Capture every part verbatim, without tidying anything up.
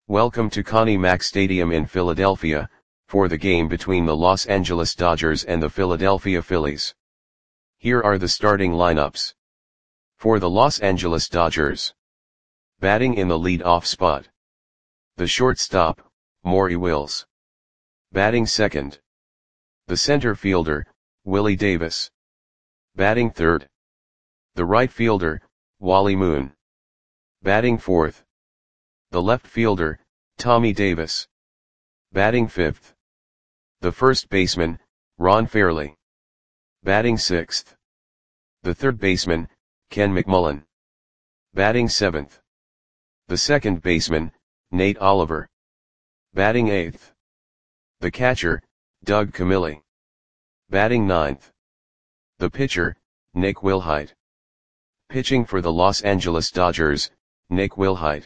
Welcome to Connie Mack Stadium in Philadelphia, for the game between the Los Angeles Dodgers and the Philadelphia Phillies. Here are the starting lineups. For the Los Angeles Dodgers. Batting in the lead-off spot. The shortstop, Maury Wills. Batting second. The center fielder, Willie Davis. Batting third. The right fielder, Wally Moon. Batting fourth. The left fielder, Tommy Davis. Batting fifth. The first baseman, Ron Fairly. Batting sixth. The third baseman, Ken McMullen. Batting seventh. The second baseman, Nate Oliver. Batting eighth. The catcher, Doug Camilli. Batting ninth. The pitcher, Nick Wilhite. Pitching for the Los Angeles Dodgers, Nick Wilhite.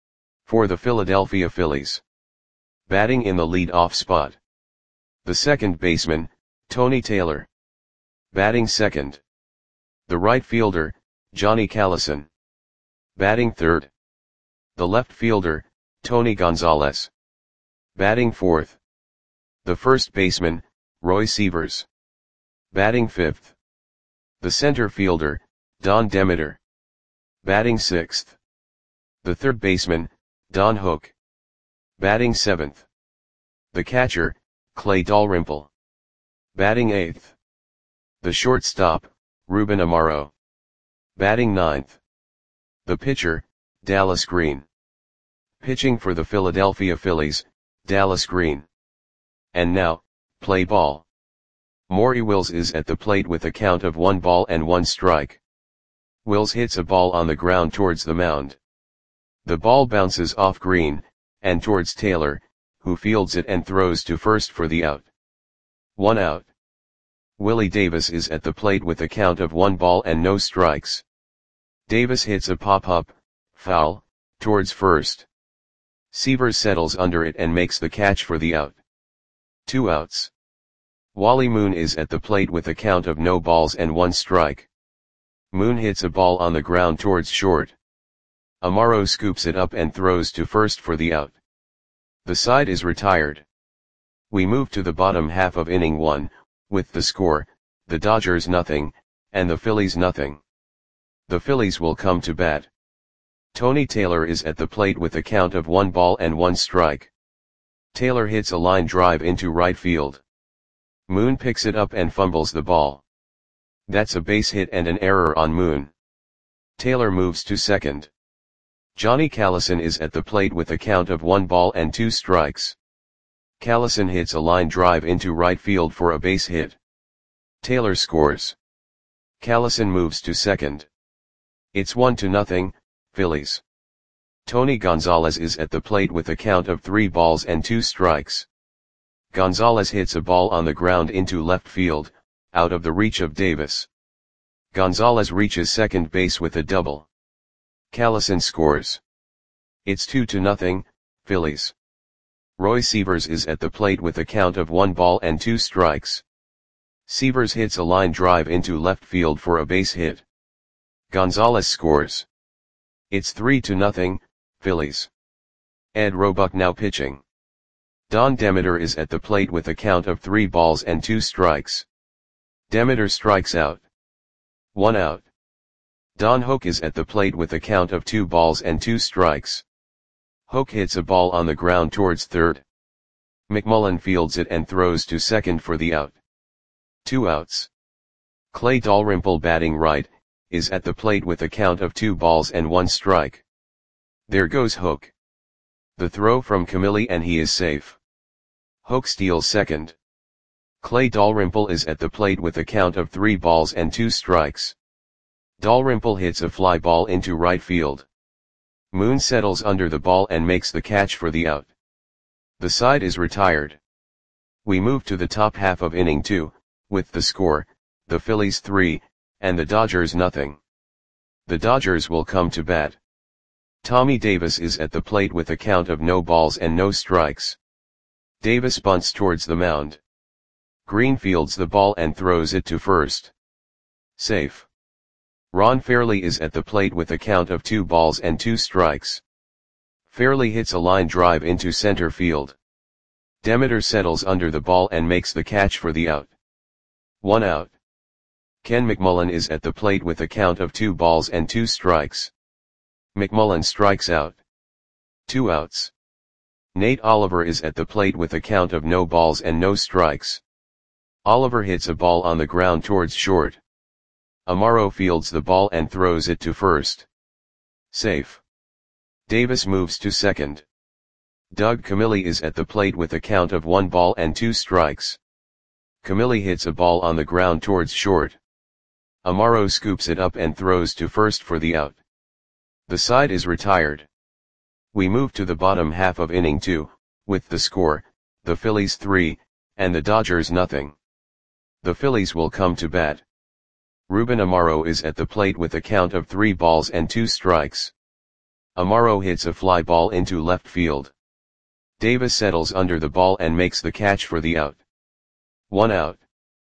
For the Philadelphia Phillies. Batting in the lead-off spot. The second baseman, Tony Taylor. Batting second. The right fielder, Johnny Callison. Batting third. The left fielder, Tony Gonzalez. Batting fourth. The first baseman, Roy Sievers. Batting fifth. The center fielder, Don Demeter. Batting sixth. The third baseman, Don Hook. Batting seventh. The catcher, Clay Dalrymple. Batting eighth. The shortstop, Ruben Amaro. Batting ninth. The pitcher, Dallas Green. Pitching for the Philadelphia Phillies, Dallas Green. And now, play ball. Maury Wills is at the plate with a count of one ball and one strike. Wills hits a ball on the ground towards the mound. The ball bounces off Green, and towards Taylor, who fields it and throws to first for the out. One out. Willie Davis is at the plate with a count of one ball and no strikes. Davis hits a pop-up, foul, towards first. Sievers settles under it and makes the catch for the out. Two outs. Wally Moon is at the plate with a count of no balls and one strike. Moon hits a ball on the ground towards short. Amaro scoops it up and throws to first for the out. The side is retired. We move to the bottom half of inning one, with the score, the Dodgers nothing, and the Phillies nothing. The Phillies will come to bat. Tony Taylor is at the plate with a count of one ball and one strike. Taylor hits a line drive into right field. Moon picks it up and fumbles the ball. That's a base hit and an error on Moon. Taylor moves to second. Johnny Callison is at the plate with a count of one ball and two strikes. Callison hits a line drive into right field for a base hit. Taylor scores. Callison moves to second. It's one to nothing, Phillies. Tony Gonzalez is at the plate with a count of three balls and two strikes. Gonzalez hits a ball on the ground into left field, out of the reach of Davis. Gonzalez reaches second base with a double. Callison scores. It's two to nothing, Phillies. Roy Sievers is at the plate with a count of one ball and two strikes. Sievers hits a line drive into left field for a base hit. Gonzalez scores. It's three to nothing, Phillies. Ed Roebuck now pitching. Don Demeter is at the plate with a count of three balls and two strikes. Demeter strikes out. One out. Don Hook is at the plate with a count of two balls and two strikes. Hook hits a ball on the ground towards third. McMullen fields it and throws to second for the out. Two outs. Clay Dalrymple batting right, is at the plate with a count of two balls and one strike. There goes Hook. The throw from Camilli and he is safe. Hook steals second. Clay Dalrymple is at the plate with a count of three balls and two strikes. Dalrymple hits a fly ball into right field. Moon settles under the ball and makes the catch for the out. The side is retired. We move to the top half of inning two, with the score, the Phillies three, and the Dodgers nothing. The Dodgers will come to bat. Tommy Davis is at the plate with a count of no balls and no strikes. Davis bunts towards the mound. Green fields the ball and throws it to first. Safe. Ron Fairly is at the plate with a count of two balls and two strikes. Fairly hits a line drive into center field. Demeter settles under the ball and makes the catch for the out. One out. Ken McMullen is at the plate with a count of two balls and two strikes. McMullen strikes out. Two outs. Nate Oliver is at the plate with a count of no balls and no strikes. Oliver hits a ball on the ground towards short. Amaro fields the ball and throws it to first. Safe. Davis moves to second. Doug Camilli is at the plate with a count of one ball and two strikes. Camilli hits a ball on the ground towards short. Amaro scoops it up and throws to first for the out. The side is retired. We move to the bottom half of inning two, with the score, the Phillies three, and the Dodgers nothing. The Phillies will come to bat. Ruben Amaro is at the plate with a count of three balls and two strikes. Amaro hits a fly ball into left field. Davis settles under the ball and makes the catch for the out. One out.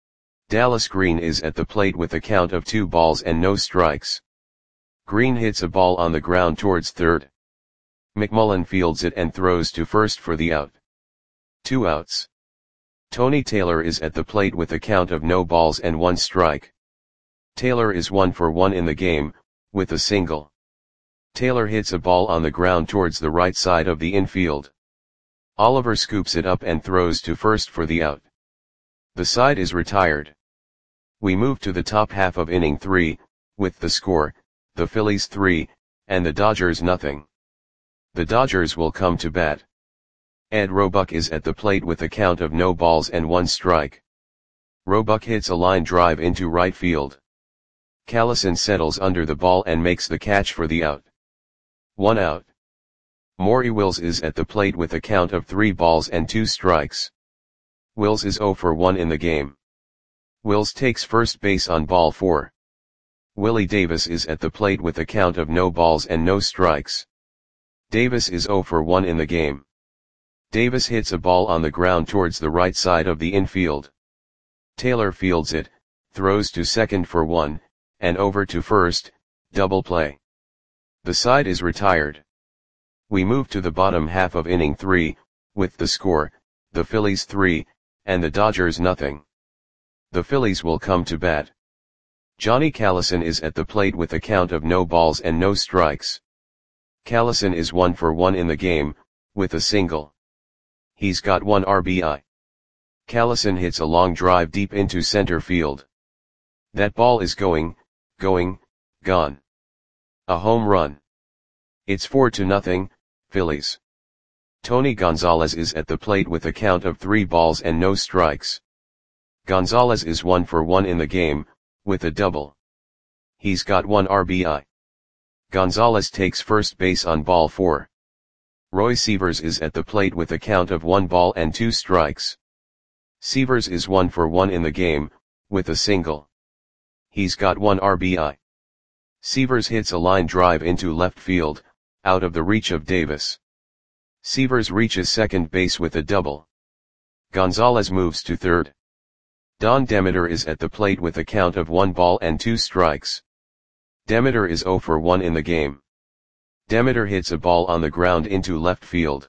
Dallas Green is at the plate with a count of two balls and no strikes. Green hits a ball on the ground towards third. McMullen fields it and throws to first for the out. Two outs. Tony Taylor is at the plate with a count of no balls and one strike. Taylor is one for one in the game, with a single. Taylor hits a ball on the ground towards the right side of the infield. Oliver scoops it up and throws to first for the out. The side is retired. We move to the top half of inning three, with the score, the Phillies three, and the Dodgers nothing. The Dodgers will come to bat. Ed Roebuck is at the plate with a count of no balls and one strike. Roebuck hits a line drive into right field. Callison settles under the ball and makes the catch for the out. One out. Maury Wills is at the plate with a count of three balls and two strikes. Wills is zero for one in the game. Wills takes first base on ball four. Willie Davis is at the plate with a count of no balls and no strikes. Davis is zero for one in the game. Davis hits a ball on the ground towards the right side of the infield. Taylor fields it, throws to second for one, and over to first, double play. The side is retired. We move to the bottom half of inning three, with the score, the Phillies three, and the Dodgers nothing. The Phillies will come to bat. Johnny Callison is at the plate with a count of no balls and no strikes. Callison is one for one in the game, with a single. He's got one R B I. Callison hits a long drive deep into center field. That ball is going, going, gone. A home run. It's four to nothing, Phillies. Tony Gonzalez is at the plate with a count of three balls and no strikes. Gonzalez is one for one in the game, with a double. He's got one R B I. Gonzalez takes first base on ball four. Roy Sievers is at the plate with a count of one ball and two strikes. Sievers is one for one in the game, with a single. He's got one R B I. Sievers hits a line drive into left field, out of the reach of Davis. Sievers reaches second base with a double. Gonzalez moves to third. Don Demeter is at the plate with a count of one ball and two strikes. Demeter is zero for one in the game. Demeter hits a ball on the ground into left field.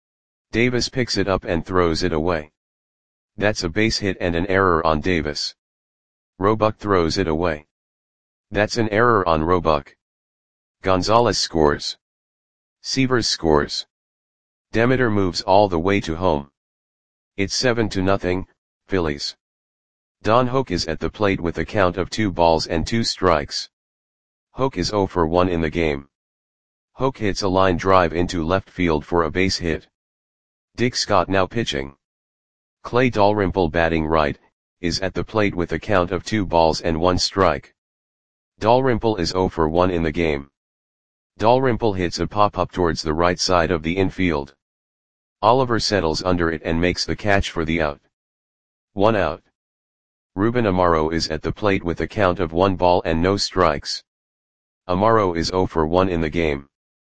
Davis picks it up and throws it away. That's a base hit and an error on Davis. Roebuck throws it away. That's an error on Roebuck. Gonzalez scores. Sievers scores. Demeter moves all the way to home. It's seven to nothing, Phillies. Don Hoke is at the plate with a count of two balls and two strikes. Hoke is zero for one in the game. Hoke hits a line drive into left field for a base hit. Dick Scott now pitching. Clay Dalrymple batting right, is at the plate with a count of two balls and one strike. Dalrymple is zero for one in the game. Dalrymple hits a pop-up towards the right side of the infield. Oliver settles under it and makes the catch for the out. One out. Ruben Amaro is at the plate with a count of one ball and no strikes. Amaro is zero for one in the game.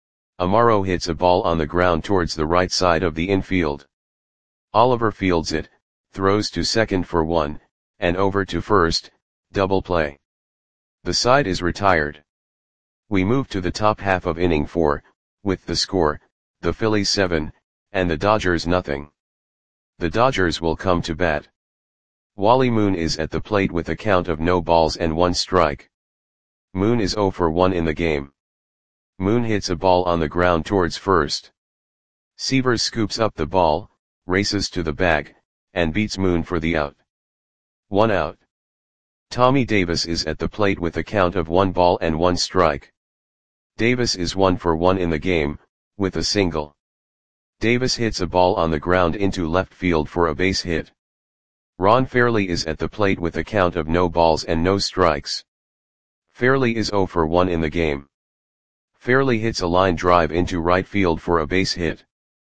Amaro hits a ball on the ground towards the right side of the infield. Oliver fields it, throws to second for one, and over to first, double play. The side is retired. We move to the top half of inning four, with the score, the Phillies seven, and the Dodgers nothing. The Dodgers will come to bat. Wally Moon is at the plate with a count of no balls and one strike. Moon is oh for one in the game. Moon hits a ball on the ground towards first. Sievers scoops up the ball, races to the bag, and beats Moon for the out. One out. Tommy Davis is at the plate with a count of one ball and one strike. Davis is one for one in the game, with a single. Davis hits a ball on the ground into left field for a base hit. Ron Fairly is at the plate with a count of no balls and no strikes. Fairly is oh for one in the game. Fairly hits a line drive into right field for a base hit.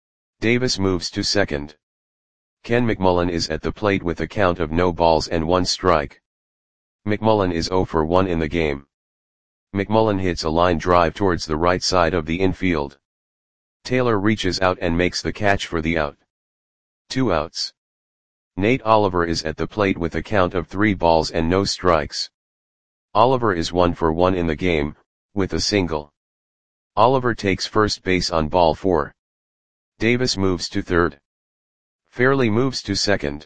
Davis moves to second. Ken McMullen is at the plate with a count of no balls and one strike. McMullen is oh for one in the game. McMullen hits a line drive towards the right side of the infield. Taylor reaches out and makes the catch for the out. Two outs. Nate Oliver is at the plate with a count of three balls and no strikes. Oliver is one for one in the game, with a single. Oliver takes first base on ball four. Davis moves to third. Fairly moves to second.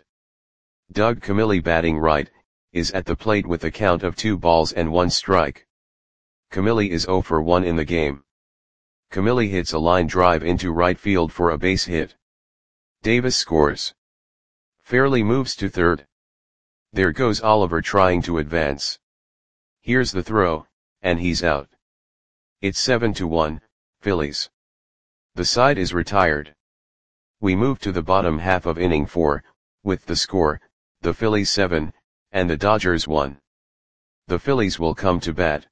Doug Camilli, batting right, is at the plate with a count of two balls and one strike. Camilli is oh for one in the game. Camilli hits a line drive into right field for a base hit. Davis scores. Fairly moves to third. There goes Oliver trying to advance. Here's the throw, and he's out. It's seven to one, Phillies. The side is retired. We move to the bottom half of inning four, with the score, the Phillies seven, and the Dodgers one. The Phillies will come to bat.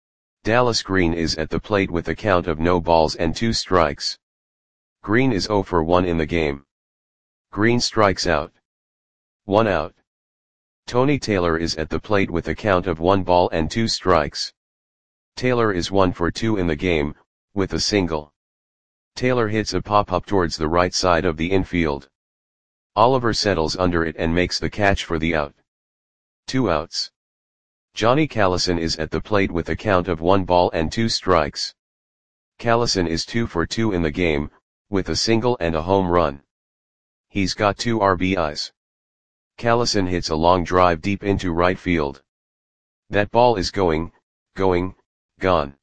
Dallas Green is at the plate with a count of no balls and two strikes. Green is oh for one in the game. Green strikes out. One out. Tony Taylor is at the plate with a count of one ball and two strikes. Taylor is one for two in the game, with a single. Taylor hits a pop-up towards the right side of the infield. Oliver settles under it and makes the catch for the out. Two outs. Johnny Callison is at the plate with a count of one ball and two strikes. Callison is two for two in the game, with a single and a home run. He's got two R B Is. Callison hits a long drive deep into right field. That ball is going, going, gone.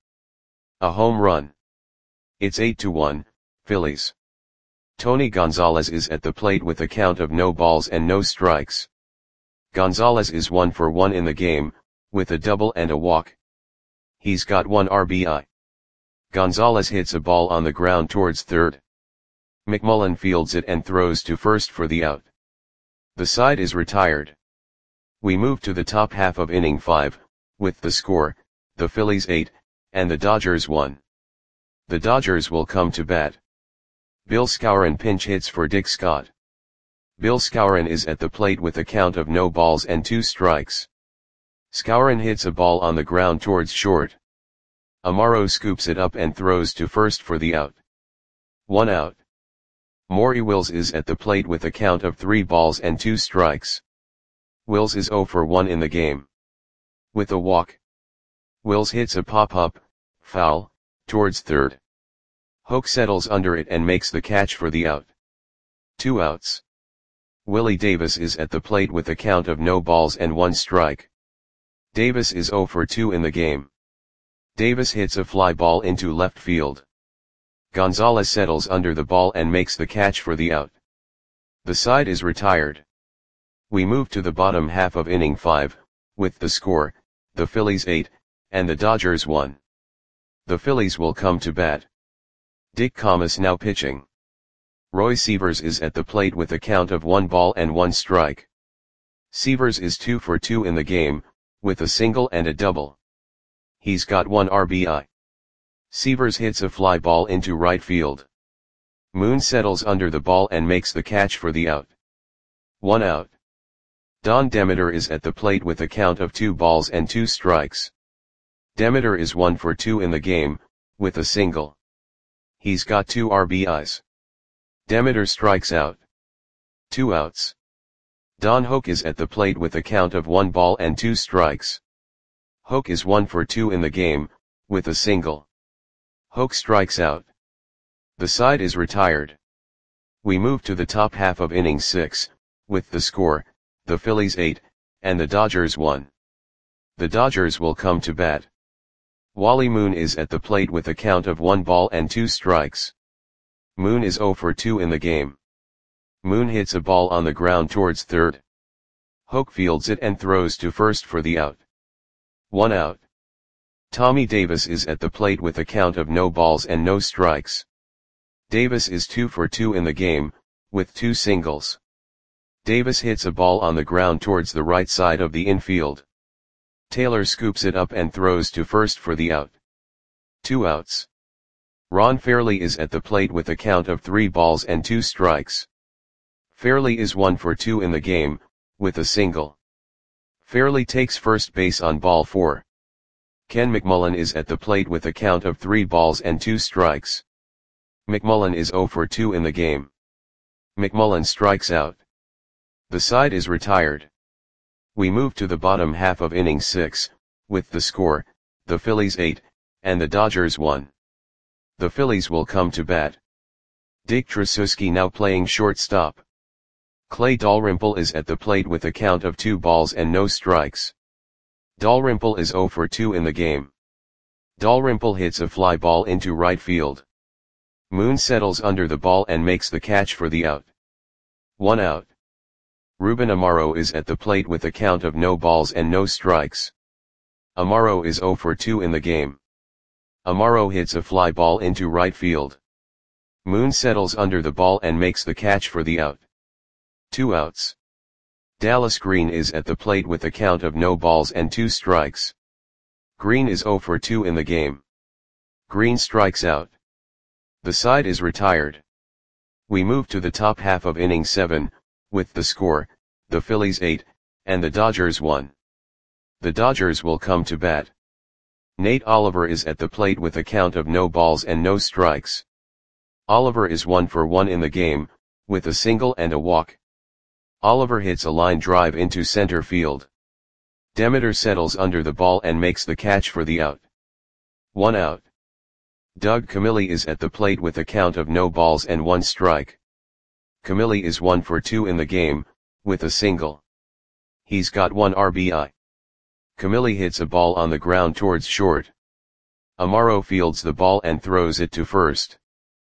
A home run. It's eight to one, Phillies. Tony Gonzalez is at the plate with a count of no balls and no strikes. Gonzalez is one for one in the game, with a double and a walk. He's got one R B I. Gonzalez hits a ball on the ground towards third. McMullen fields it and throws to first for the out. The side is retired. We move to the top half of inning five, with the score, the Phillies eight, and the Dodgers one. The Dodgers will come to bat. Bill Skowron pinch hits for Dick Scott. Bill Skowron is at the plate with a count of no balls and two strikes. Skowron hits a ball on the ground towards short. Amaro scoops it up and throws to first for the out. One out. Maury Wills is at the plate with a count of three balls and two strikes. Wills is oh for one in the game. With a walk. Wills hits a pop-up, foul, towards third. Hoke settles under it and makes the catch for the out. Two outs. Willie Davis is at the plate with a count of no balls and one strike. Davis is oh for two in the game. Davis hits a fly ball into left field. Gonzalez settles under the ball and makes the catch for the out. The side is retired. We move to the bottom half of inning five, with the score, the Phillies eight, and the Dodgers one. The Phillies will come to bat. Dick Khamis now pitching. Roy Sievers is at the plate with a count of one ball and one strike. Sievers is two for two in the game, with a single and a double. He's got one R B I. Sievers hits a fly ball into right field. Moon settles under the ball and makes the catch for the out. One out. Don Demeter is at the plate with a count of two balls and two strikes. Demeter is one for two in the game, with a single. He's got two R B Is. Demeter strikes out. Two outs. Don Hoke is at the plate with a count of one ball and two strikes. Hoke is one for two in the game, with a single. Hoke strikes out. The side is retired. We move to the top half of inning six, with the score, the Phillies eight, and the Dodgers one. The Dodgers will come to bat. Wally Moon is at the plate with a count of one ball and two strikes. Moon is oh for two in the game. Moon hits a ball on the ground towards third. Hoke fields it and throws to first for the out. One out. Tommy Davis is at the plate with a count of no balls and no strikes. Davis is two for two in the game, with two singles. Davis hits a ball on the ground towards the right side of the infield. Taylor scoops it up and throws to first for the out. Two outs. Ron Fairly is at the plate with a count of three balls and two strikes. Fairly is one for two in the game, with a single. Fairly takes first base on ball four. Ken McMullen is at the plate with a count of three balls and two strikes. McMullen is oh for two in the game. McMullen strikes out. The side is retired. We move to the bottom half of inning six, with the score, the Phillies eight, and the Dodgers one. The Phillies will come to bat. Dick Tracewski now playing shortstop. Clay Dalrymple is at the plate with a count of two balls and no strikes. Dalrymple is oh for two in the game. Dalrymple hits a fly ball into right field. Moon settles under the ball and makes the catch for the out. One out. Ruben Amaro is at the plate with a count of no balls and no strikes. Amaro is oh for two in the game. Amaro hits a fly ball into right field. Moon settles under the ball and makes the catch for the out. Two outs. Dallas Green is at the plate with a count of no balls and two strikes. Green is oh for two in the game. Green strikes out. The side is retired. We move to the top half of inning seven, with the score, the Phillies eight, and the Dodgers one. The Dodgers will come to bat. Nate Oliver is at the plate with a count of no balls and no strikes. Oliver is one for one in the game, with a single and a walk. Oliver hits a line drive into center field. Demeter settles under the ball and makes the catch for the out. One out. Doug Camilli is at the plate with a count of no balls and one strike. Camilli is one for two in the game, with a single. He's got one R B I. Camilli hits a ball on the ground towards short. Amaro fields the ball and throws it to first.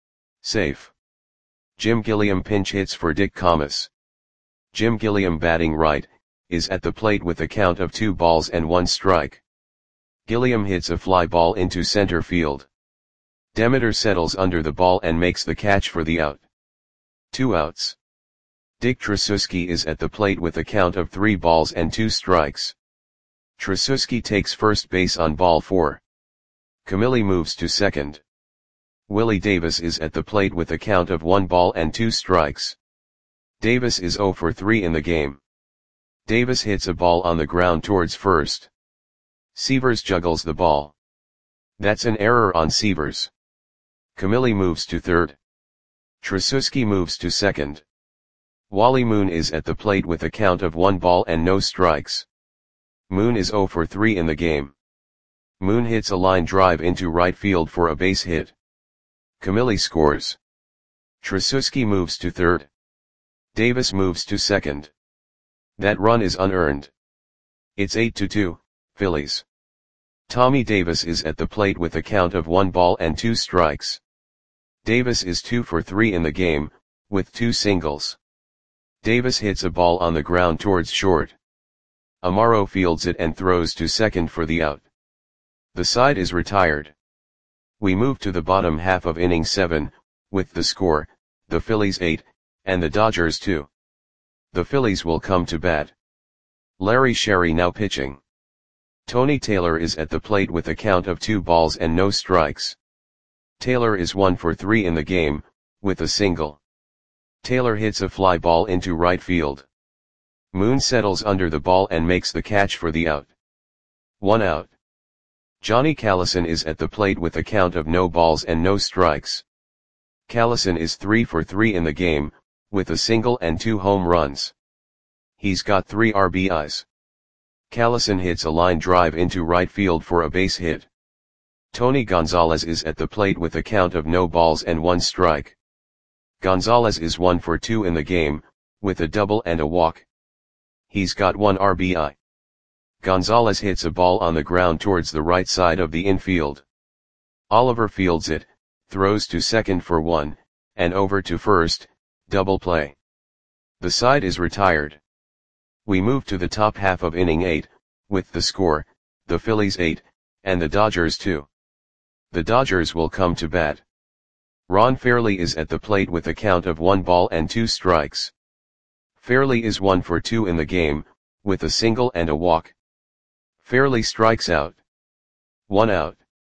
Safe. Jim Gilliam pinch hits for Dick Comas. Jim Gilliam, batting right, is at the plate with a count of two balls and one strike. Gilliam hits a fly ball into center field. Demeter settles under the ball and makes the catch for the out. Two outs. Dick Tracewski is at the plate with a count of three balls and two strikes. Tracewski takes first base on ball four. Camilli moves to second. Willie Davis is at the plate with a count of one ball and two strikes. Davis is oh for three in the game. Davis hits a ball on the ground towards first. Severs juggles the ball. That's an error on Severs. Camilli moves to third. Tracewski moves to second. Wally Moon is at the plate with a count of one ball and no strikes. Moon is oh for three in the game. Moon hits a line drive into right field for a base hit. Camilli scores. Tracewski moves to third. Davis moves to second. That run is unearned. It's eight to two, Phillies. Tommy Davis is at the plate with a count of one ball and two strikes. Davis is two for three in the game, with two singles. Davis hits a ball on the ground towards short. Amaro fields it and throws to second for the out. The side is retired. We move to the bottom half of inning seven, with the score, the Phillies eight, and the Dodgers two. The Phillies will come to bat. Larry Sherry now pitching. Tony Taylor is at the plate with a count of two balls and no strikes. Taylor is one for three in the game, with a single. Taylor hits a fly ball into right field. Moon settles under the ball and makes the catch for the out. One out. Johnny Callison is at the plate with a count of no balls and no strikes. Callison is three for three in the game, with a single and two home runs. He's got three R B Is. Callison hits a line drive into right field for a base hit. Tony Gonzalez is at the plate with a count of no balls and one strike. Gonzalez is one for two in the game, with a double and a walk. He's got one R B I. Gonzalez hits a ball on the ground towards the right side of the infield. Oliver fields it, throws to second for one, and over to first, double play. The side is retired. We move to the top half of inning eight, with the score, the Phillies eight, and the Dodgers two. The Dodgers will come to bat. Ron Fairly is at the plate with a count of one ball and two strikes. Fairly is one for two in the game, with a single and a walk. Fairly strikes out. One out.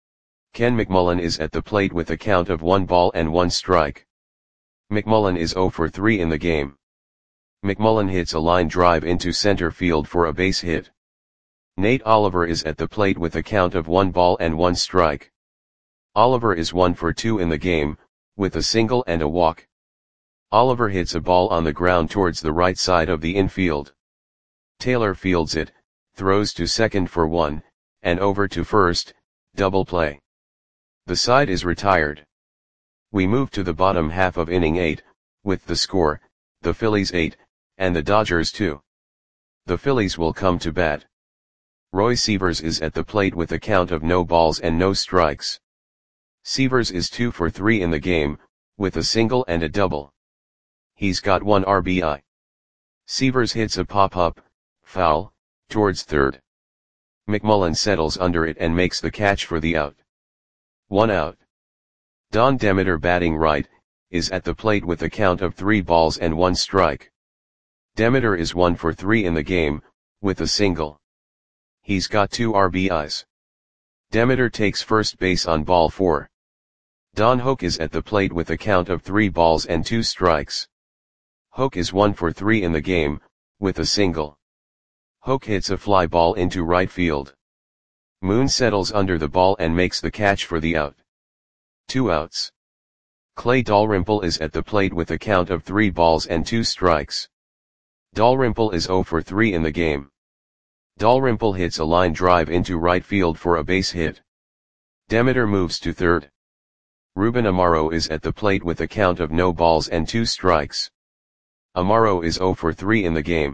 Ken McMullen is at the plate with a count of one ball and one strike. McMullen is zero for three in the game. McMullen hits a line drive into center field for a base hit. Nate Oliver is at the plate with a count of one ball and one strike. Oliver is one for two in the game, with a single and a walk. Oliver hits a ball on the ground towards the right side of the infield. Taylor fields it, throws to second for one, and over to first, double play. The side is retired. We move to the bottom half of inning eight, with the score, the Phillies eight, and the Dodgers two. The Phillies will come to bat. Roy Sievers is at the plate with a count of no balls and no strikes. Sievers is two for three in the game, with a single and a double. He's got one R B I. Sievers hits a pop-up, foul, towards third. McMullen settles under it and makes the catch for the out. One out. Don Demeter, batting right, is at the plate with a count of three balls and one strike. Demeter is one for three in the game, with a single. He's got two R B Is. Demeter takes first base on ball four. Don Hoke is at the plate with a count of three balls and two strikes. Hoke is one for three in the game, with a single. Hoke hits a fly ball into right field. Moon settles under the ball and makes the catch for the out. Two outs. Clay Dalrymple is at the plate with a count of three balls and two strikes. Dalrymple is zero for three in the game. Dalrymple hits a line drive into right field for a base hit. Demeter moves to third. Ruben Amaro is at the plate with a count of no balls and two strikes. Amaro is zero for three in the game.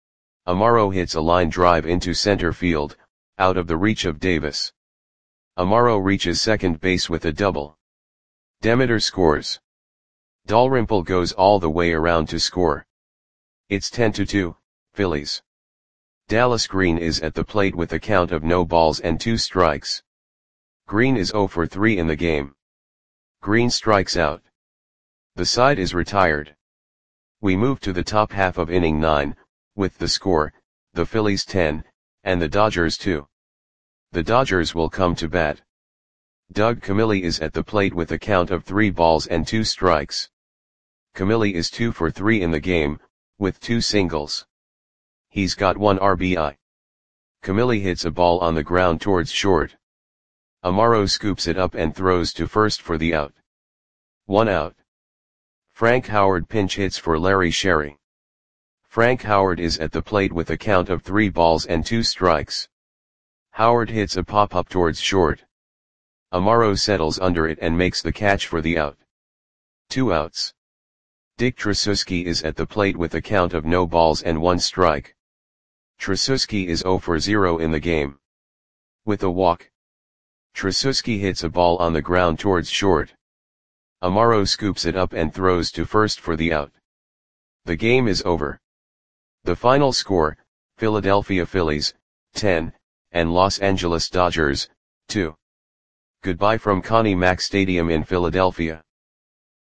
Amaro hits a line drive into center field, out of the reach of Davis. Amaro reaches second base with a double. Demeter scores. Dalrymple goes all the way around to score. It's ten to two, Phillies. Dallas Green is at the plate with a count of no balls and two strikes. Green is zero for three in the game. Green strikes out. The side is retired. We move to the top half of inning nine, with the score, the Phillies ten, and the Dodgers two. The Dodgers will come to bat. Doug Camilli is at the plate with a count of three balls and two strikes. Camilli is two for three in the game, with two singles. He's got one R B I. Camilli hits a ball on the ground towards short. Amaro scoops it up and throws to first for the out. One out. Frank Howard pinch hits for Larry Sherry. Frank Howard is at the plate with a count of three balls and two strikes. Howard hits a pop-up towards short. Amaro settles under it and makes the catch for the out. Two outs. Dick Tracewski is at the plate with a count of no balls and one strike. Tracewski is zero for zero in the game. With a walk. Tracewski hits a ball on the ground towards short. Amaro scoops it up and throws to first for the out. The game is over. The final score, Philadelphia Phillies, ten, and Los Angeles Dodgers, two. Goodbye from Connie Mack Stadium in Philadelphia.